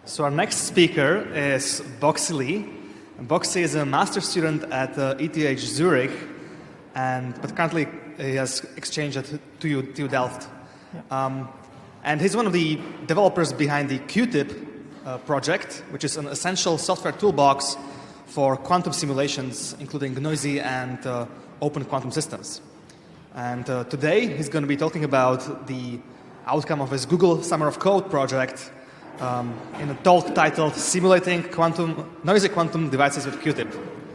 So our next speaker is Boxy Lee. And Boxy is a master's student at ETH Zurich, but currently he has exchange at TU Delft. Yeah. And he's one of the developers behind the QTIP project, which is an essential software toolbox for quantum simulations, including noisy and open quantum systems. And today he's going to be talking about the outcome of his Google Summer of Code project in a talk titled Simulating Noisy Quantum Devices with QTIP.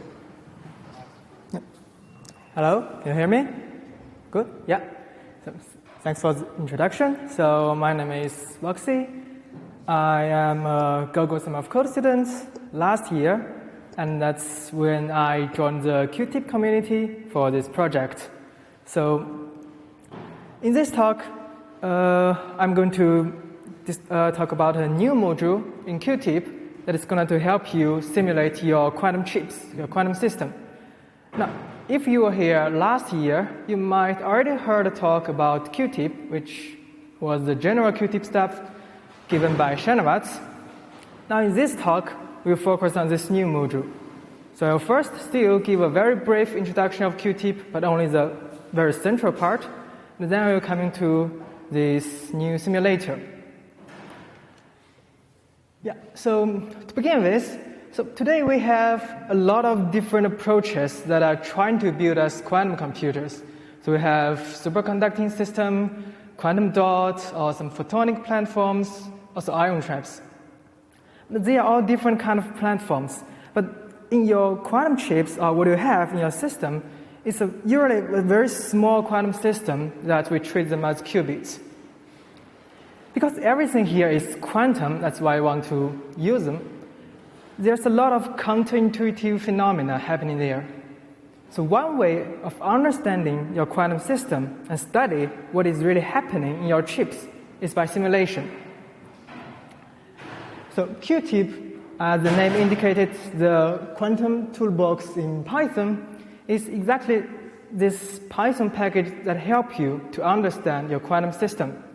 Hello, can you hear me? Good? Yeah. So, thanks for the introduction. So my name is Boxy. I am a Google Summer of Code student last year, and that's when I joined the QTIP community for this project. So in this talk, I'm going to talk about a new module in QTIP that is going to help you simulate your quantum chips, your quantum system. Now, if you were here last year, you might already heard a talk about QTIP, which was the general QTIP stuff given by Shanawatz. Now, in this talk, we'll focus on this new module. So I'll first still give a very brief introduction of QTIP, but only the very central part. And then we'll come into this new simulator. Yeah, so to begin with, so today we have a lot of different approaches that are trying to build us quantum computers. So we have superconducting system, quantum dots, or some photonic platforms, also ion traps. They are all different kind of platforms. But in your quantum chips, or what you have in your system, is usually a very small quantum system that we treat them as qubits. Because everything here is quantum, that's why I want to use them, there's a lot of counterintuitive phenomena happening there. So one way of understanding your quantum system and study what is really happening in your chips is by simulation. So QTIP, as the name indicated, the quantum toolbox in Python, is exactly this Python package that helps you to understand your quantum system.